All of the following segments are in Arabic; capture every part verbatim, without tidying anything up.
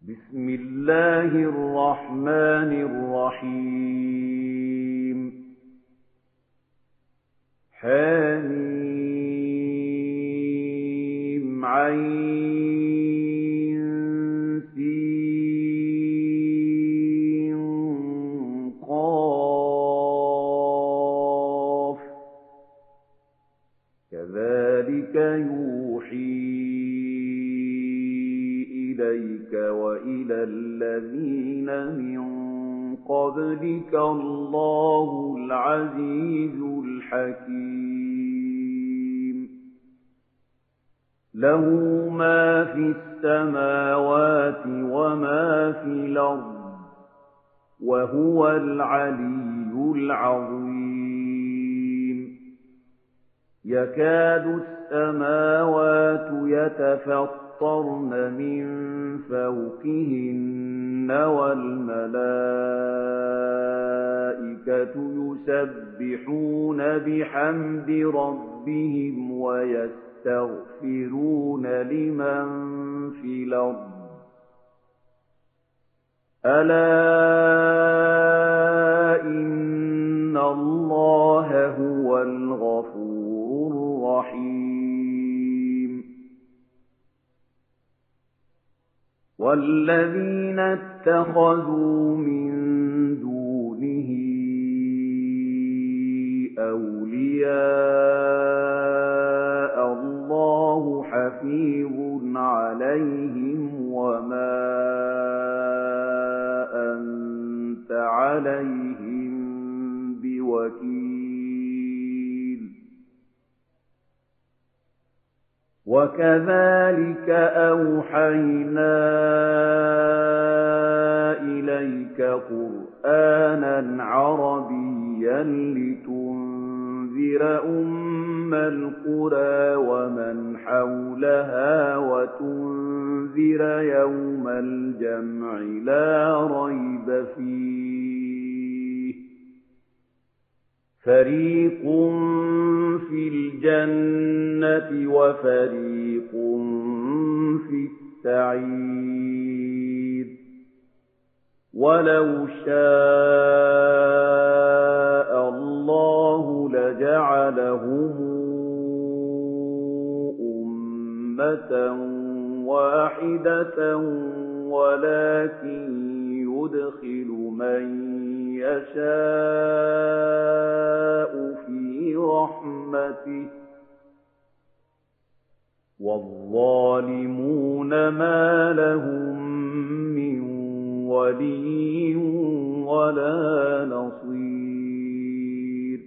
بسم الله الرحمن الرحيم حم عين سين قاف كذلك يوحي إليك وإلى الذين من قبلك الله العزيز الحكيم له ما في السماوات وما في الأرض وهو العلي العظيم يكاد السماوات يتفطرن من فوقهن والملائكة يسبحون بحمد ربهم ويستغفرون لمن في الأرض ألا إن الله هو الغفور الرحيم والذين اتخذوا من دونه أولياء الله حفيظ عليهم وما أنت عليهم بوكيل وكذلك أوحينا إليك قرآنا عربيا لتنذر أم القرى ومن حولها وتنذر يوم الجمع لا ريب فيه فريق في الجنة وفريق في السعير ولو شاء الله لجعلهم أمة واحدة ولكن يدخل من يشاء في رحمته والظالمون ما لهم من ولي ولا نصير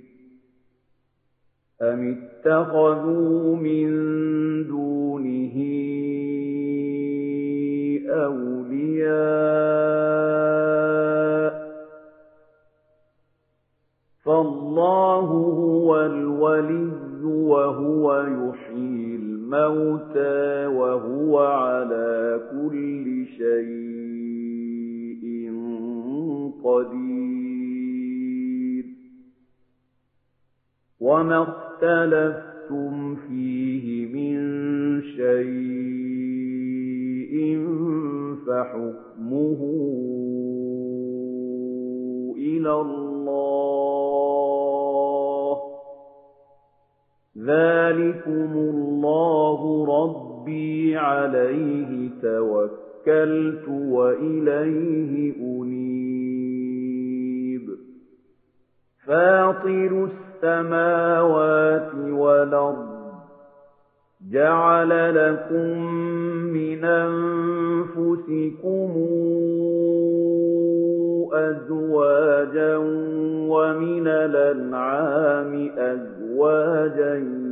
أم اتخذوا من دونه أولياء فالله هو الولي وهو يحيي الموتى وهو على كل شيء قدير وما اختلفتم فيه من شيء فحكمه إلى الله ذلكم الله ربي عليه توكلت وإليه أنيب فاطر السماوات والأرض جعل لكم من أنفسكم أزواجا ومن الأنعام أزواجا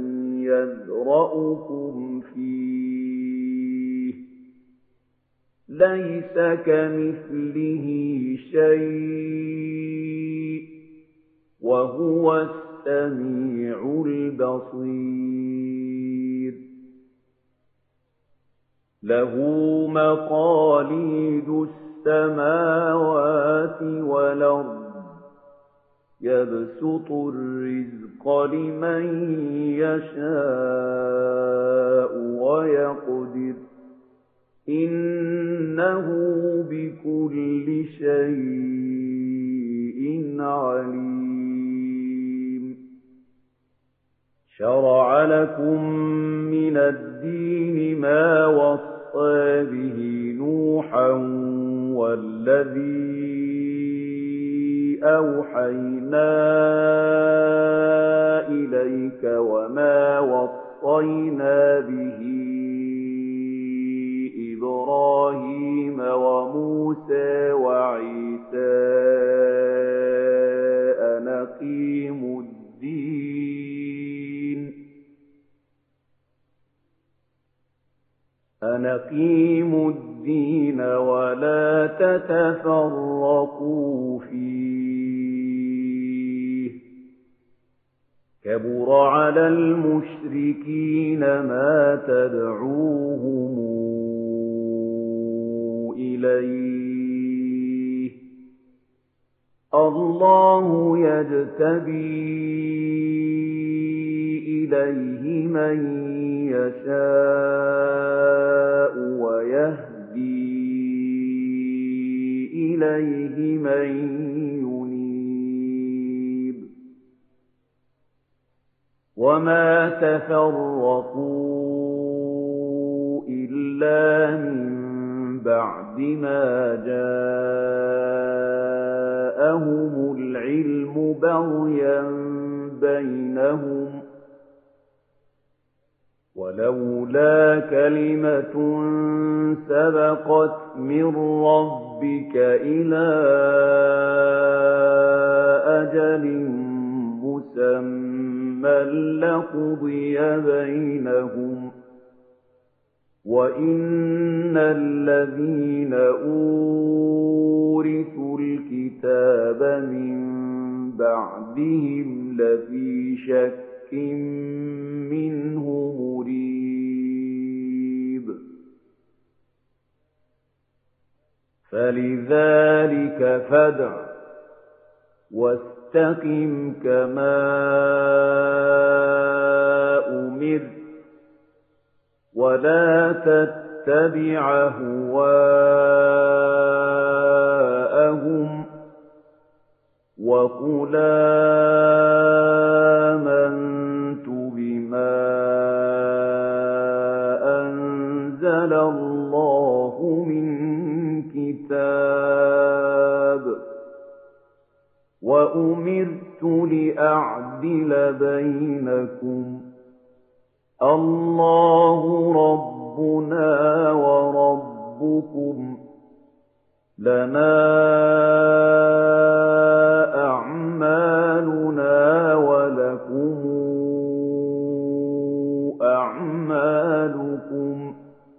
يذرأكم فيه ليس كمثله شيء وهو السميع البصير له مقاليد السماوات والأرض يبسط الرزق لمن يشاء ويقدر إنه بكل شيء عليم شرع لكم من الدين ما وصى به نوحا والذي أوحينا إليك وما وصينا به إبراهيم وموسى وعيسى أن أقيموا الدين أن أقيموا الدين ولا تتفرقوا فيه كبر على المشركين ما تدعوهم إليه الله يجتبي إليه من يشاء ويهدي إليه من ينيب وما تفرقوا إلا من بعد ما جاءهم العلم بغيا بينهم ولولا كلمة سبقت من ربك إلى أجل مسمى لقضي بينهم وإن الذين أورثوا الكتاب من بعدهم لفي شك منه مريب فلذلك فادع واستقم كما أمرت ولا تتبع أهواءهم وقل آمنت بما أنزل الله من كتاب وأمرت لأعدل بينكم الله ربنا وربكم لنا أعمالنا ولكم أعمالكم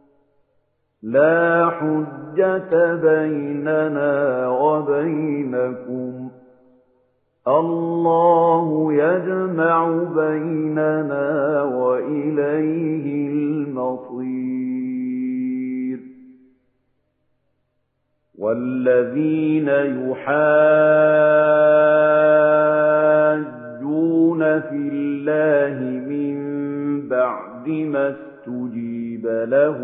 لا حجة بيننا وبينكم الله يجمع بيننا وإليه المصير والذين يحاجون في الله من بعد ما استجيب له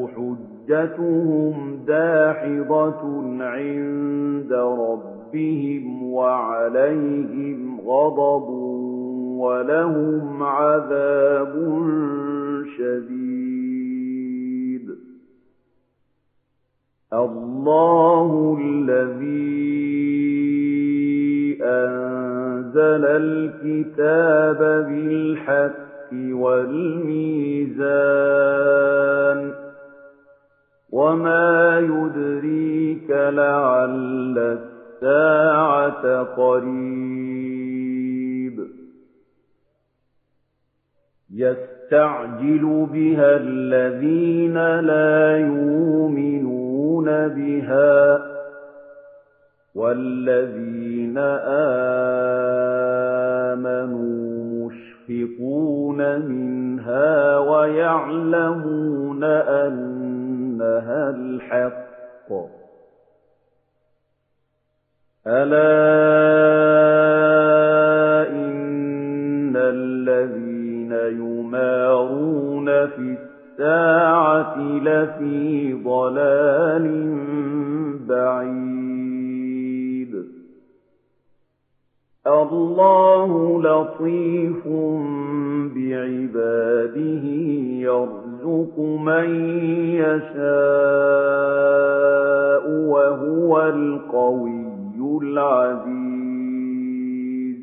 حجتهم داحضة عند ربهم بهم وعليهم غضب ولهم عذاب شديد الله الذي أنزل الكتاب بالحق والميزان وما يدريك لعل الساعة قريب يستعجل بها الذين لا يؤمنون بها والذين آمنوا مشفقون منها ويعلمون أنها الحق ألا إن الذين يمارون في الساعة لفي ضلال بعيد وَاللَّهُ لَطِيفٌ بِعِبَادِهِ يَرْزُقُ مَن يَشَاءُ وَهُوَ الْقَوِيُّ الْعَزِيزُ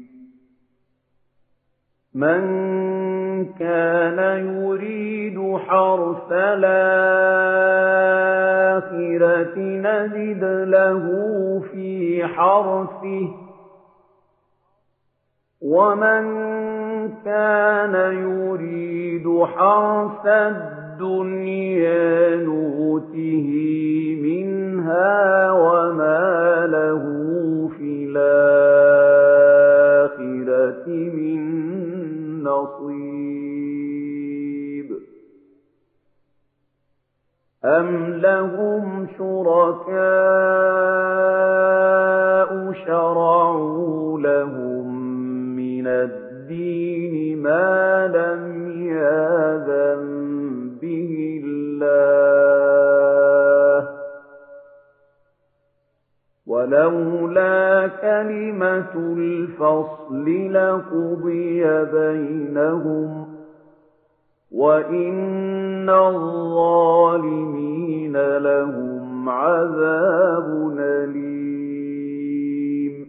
مَن كَانَ يُرِيدُ حَرْثَ الْآخِرَةِ نَزِدْ لَهُ فِي حَرْثِهِ وَمَن كَانَ يُرِيدُ حَرْثَ الدُّنْيَا نُؤْتِهِ مِنْهَا وَمَا لَهُ فِي الْآخِرَةِ مِن نَّصِيبٍ أَمْ لَهُمْ شُرَكَاءُ شَرَعُوا لَهُم مِّنَ الدِّينِ مَا لَمْ يَأْذَن بِهِ اللَّهُ وَلَوْلَا كَلِمَةُ الْفَصْلِ لَقُضِيَ بَيْنَهُمْ وَإِنَّ الظَّالِمِينَ لَهُمْ عَذَابٌ أَلِيمٌ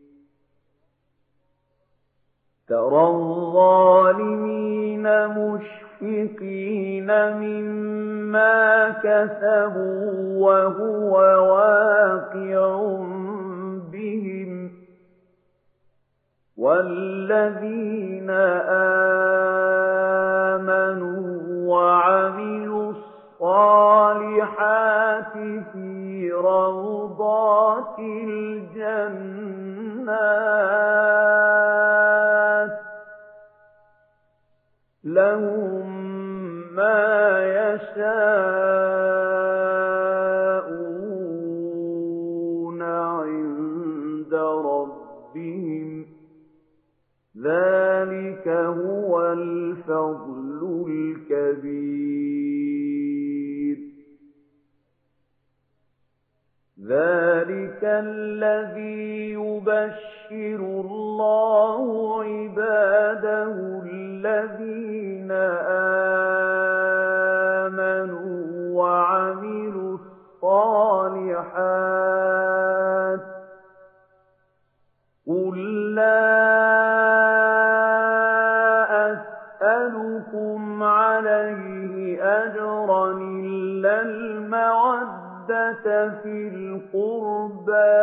تَرَى الظَّالِمِينَ مُشْفِقِينَ مِمَّا كَسَبُوا وَهُوَ وَاقِعٌ بِهِمْ وَالَّذِينَ آمَنُوا وَعَمِلُوا الصَّالِحَاتِ فِي رَوْضَاتِ الْجَنَّاتِ لَهُم مَّا يَشَاءُونَ عِندَ رَبِّهِمْ ذَلِكَ هُوَ الْفَضْلُ الْكَبِيرُ ذَلِكَ الَّذِي يُبَشِّرُ اللَّهُ عِبَادَهُ الَّذِينَ آمَنُوا وَعَمِلُوا الصَّالِحَاتِ قُل لَّا أَسْأَلُكُمْ عَلَيْهِ أَجْرًا إِلَّا الْمَوَدَّةَ فِي الْقُرْبَى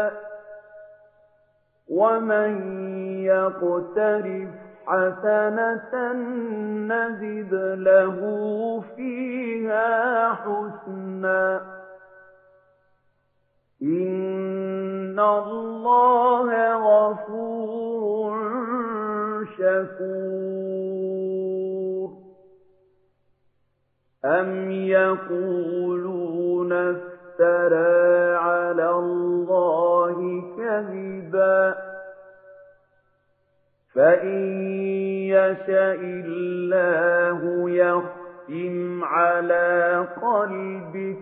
وَمَن يَقْتَرِفْ حَسَنَةً نَّزِدْ لَهُ فِيهَا حُسْنًا إِنَّ اللَّهَ غَفُورٌ شَكُورٌ أَمْ يَقُولُونَ افْتَرَىٰ عَلَى اللَّهِ كَذِبًا فَإِن يَشَإِ اللَّهُ يَخْتِمْ عَلَىٰ قَلْبِكَ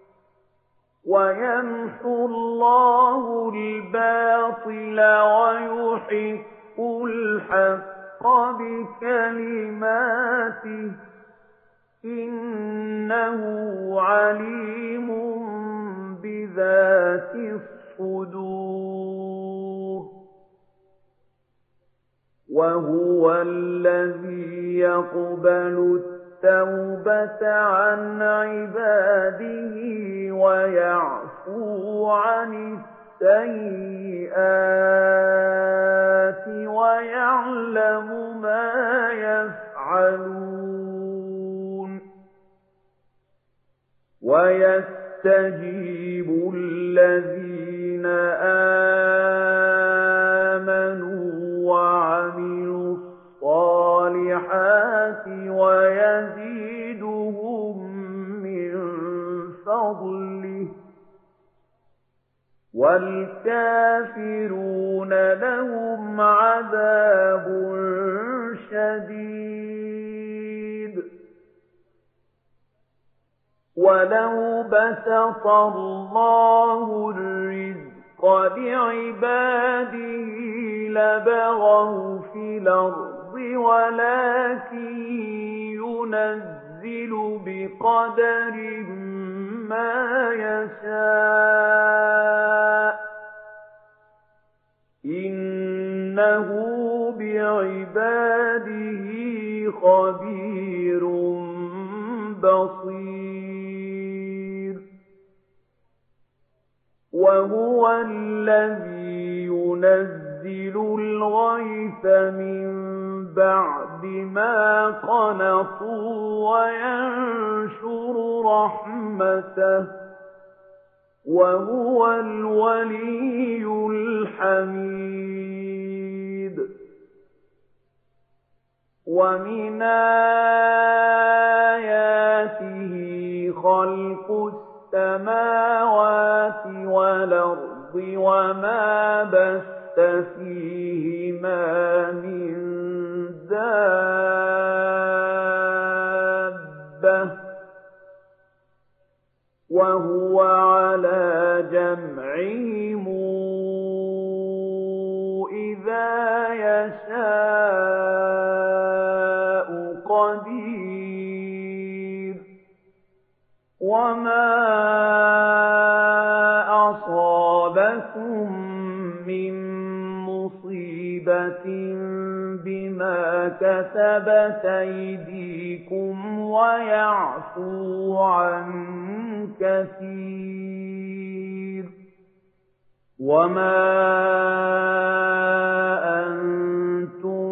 وَيَمْحُو اللَّهُ الْبَاطِلَ وَيُحِقُّ الْحَقَّ بِكَلِمَاتِهِ إِنَّهُ عَلِيمٌ بِذَاتِ الصُّدُورِ وَهُوَ الَّذِي يَقْبَلُ التَّوْبَةَ عَنْ عِبَادِهِ وَيَعْفُو عَنِ السَّيِّئَاتِ وَيَعْلَمُ مَا يَفْعَلُونَ وَيَسْتَجِيبُ الَّذِينَ آمَنُوا وَعَمِلُوا الصَّالِحَاتِ وَيَزِيدُهُم مِّن فَضْلِهِ وَالْكَافِرُونَ لَهُمْ عَذَابٌ شَدِيدٌ وَلَوْ بَسَطَ اللَّهُ الرِّزْقَ لِعِبَادِهِ لبغوا في الأرض ولكن ينزل بقدر ما يشاء إنه بعباده خبير بصير وهو الذي ينزل الغيث من بعد ما قنطوا وينشر رحمته وهو الولي الحميد ومن آياته خلق السماوات والأرض وما بث فيهما من دابة وهو على جمعهم إذا يشاء قدير وما أصابكم من مصيبة بما كسبت أيديكم ويعفو عن كثير وما أنتم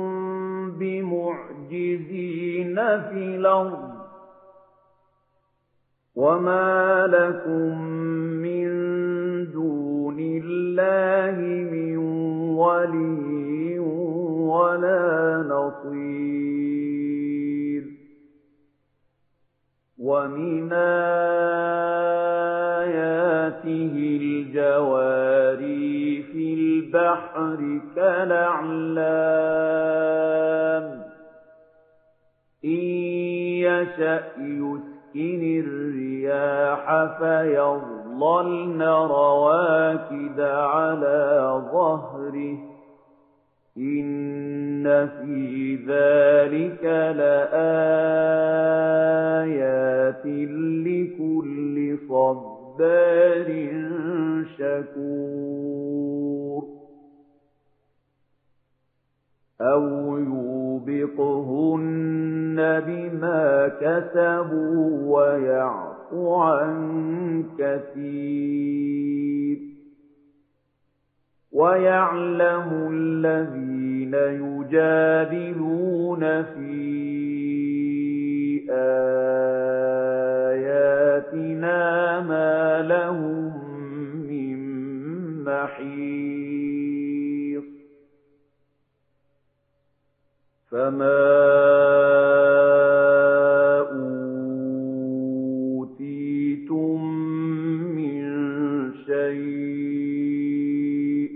بمعجزين في الأرض وما لكم من دون الله من ولي ولا نصير ومن آياته الجواري في البحر كالأعلام إن يشأ يسكن الرياح فيظللن رواكد على ظهره إن في ذلك لآيات لكل صبار شكور أو يوبقهن بما كسبوا ويعفو عن كثير ويعلم الذين يجادلون في آياتنا ما لهم من محيص فما أوتيتم من شيء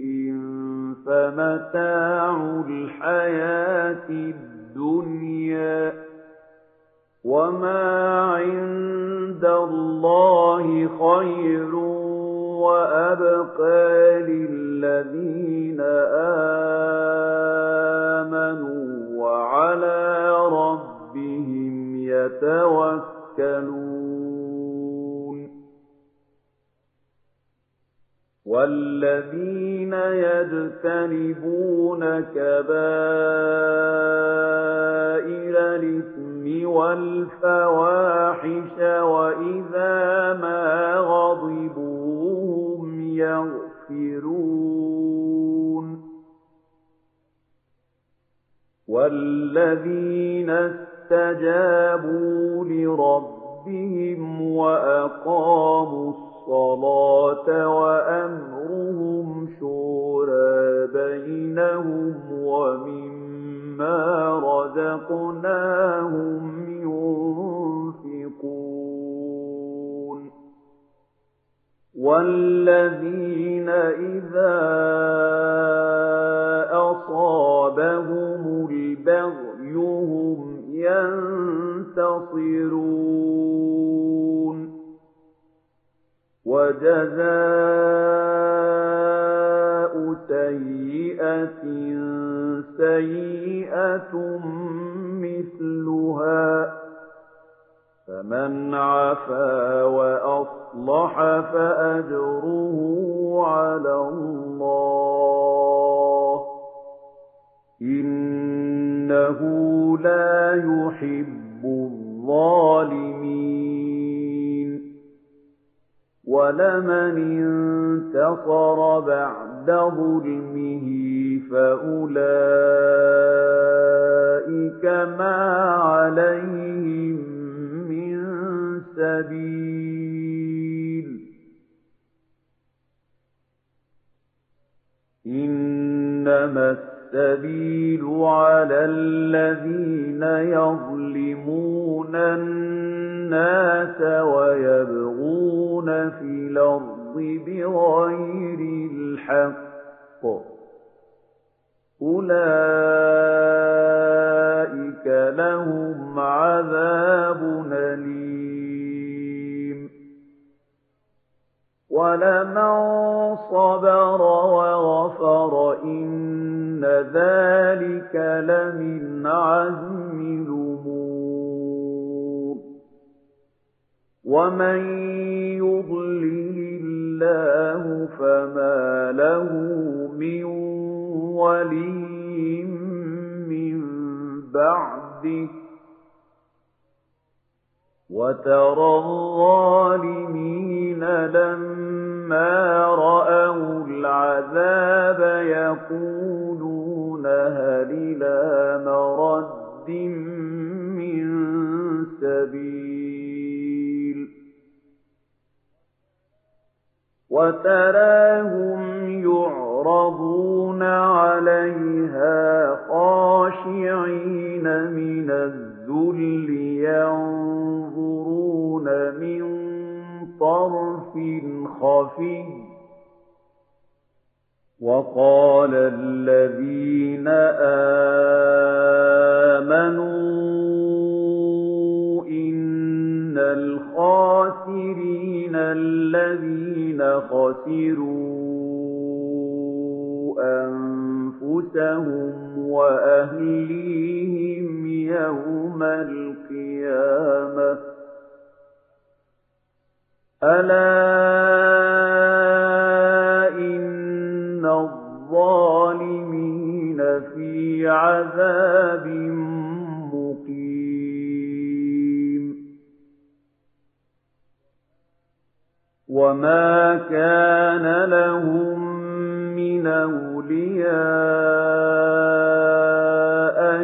فمتاع الحياة الدنيا وما عند الله خير وأبقى للذين آمنوا وعلى ربهم يتوكلون والذين يجتنبون كبائر الإثم والفواحش وإذا ما غضبوا هم يغفرون والذين استجابوا لربهم وأقاموا الصلاة وأمرهم شورى بينهم ومما رزقناهم ينفقون والذين إذا أصابهم البغي هم ينتصرون وجزاء سيئة حسنة مثلها فمن عفا وأصلح فأجره على الله إنه لا يحب الظالمين ولمن انتصر بعد ظلمه فأولئك ما عليهم من سبيل إنما السبيل على الذين يظلمون الناس ويبغون في الأرض بغير الحق أولئك لهم عذاب أليم ولمن صبر وغفر إن ذلك لمن عزم الأمور ومن يضلل الله فما له من ولي من بعده وترى الظالمين لما رأوا العذاب يقولون هل إلى مرد من سبيل وتراهم يعرضون عليها خاشعين من الذل ينظرون من طرف خفي وقال الذين آمنوا إن الخاسرين الذين خسروا أنفسهم وأهليهم يوم القيامة ألا إن الظالمين في عذاب مقيم وما كان لهم من أولياء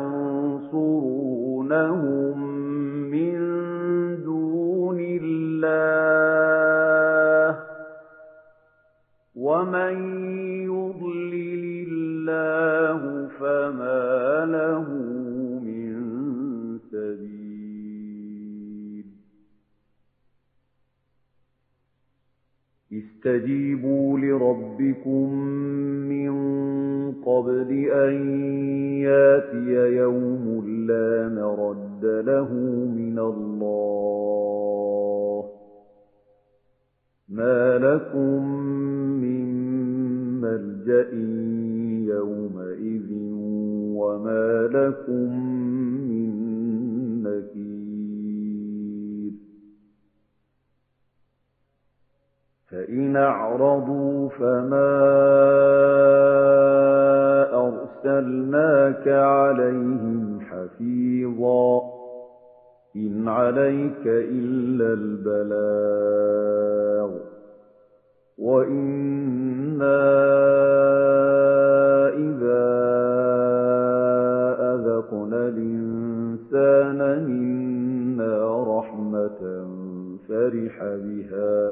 ينصرونهم من دون الله ومن يضلل الله فما له من سبيل استجيبوا لربكم من قبل أن ياتي يوم لا مرد له من الله ما لكم من ملجأ يومئذ وما لكم من نكير فإن أعرضوا فما أرسلناك عليهم حفيظا إن عليك إلا البلاغ وإنا إذا أذقنا الإنسان منا رحمة فرح بها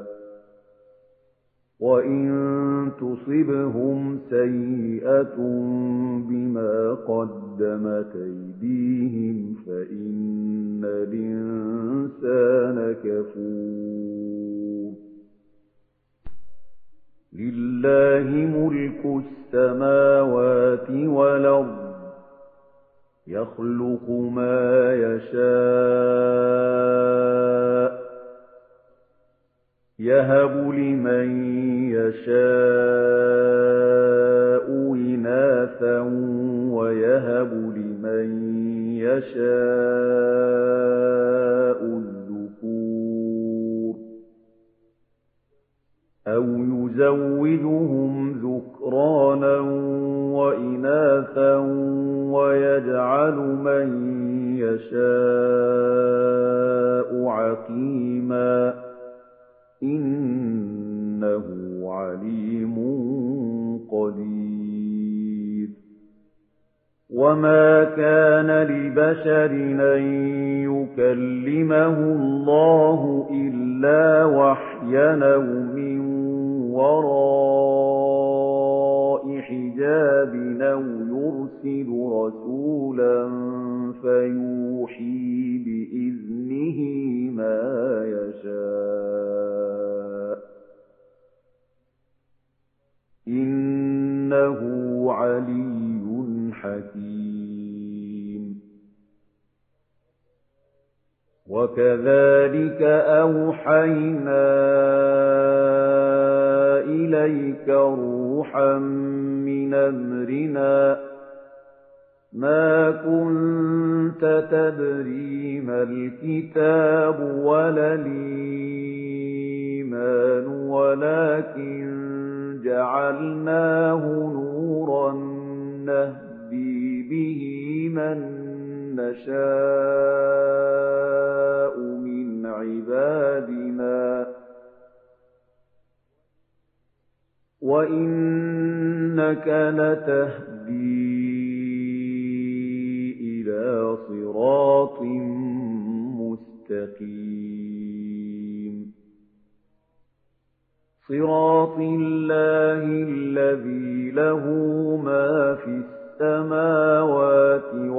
وإن تصبهم سيئة بما قدمت أيديهم فإن الإنسان كفور لله ملك السماوات والأرض يخلق ما يشاء يهب لمن يشاء إناثا ويهب لمن أَوْ يُزَوِّجُهُمْ ذُكْرَانًا وَإِنَاثًا وَيَجْعَلُ مَن يَشَاءُ عَقِيمًا ۚ إِنَّهُ عَلِيمٌ قَدِيرٌ. وَمَا كَانَ لِبَشَرٍ أَن يُكَلِّمَهُ اللَّهُ إِلَّا وَحْيًا أَوْ مِن وَرَاءِ حِجَابٍ أَوْ يُرْسِلَ رَسُولًا فَيُوحِي بِإِذْنِهِ مَا يَشَاءُ ۚ إِنَّهُ عَلِيٌّ حَكِيمٌ. وَكَذَلِكَ أَوْحَيْنَا إِلَيْكَ رُوحًا مِّنْ أَمْرِنَا ۚ مَا كُنتَ تَدْرِي مَا الْكِتَابُ وَلَا الْإِيمَانُ وَلَٰكِن جَعَلْنَاهُ نُورًا نَّهْدِي بِهِ مَن نَّشَاءُ مِنْ عِبَادِنَا ۚ وَإِنَّكَ لَتَهْدِي إِلَىٰ صِرَاطٍ مُّسْتَقِيمٍ. صِرَاطِ اللَّهِ الَّذِي لَهُ مَا فِي السَّمَاوَاتِ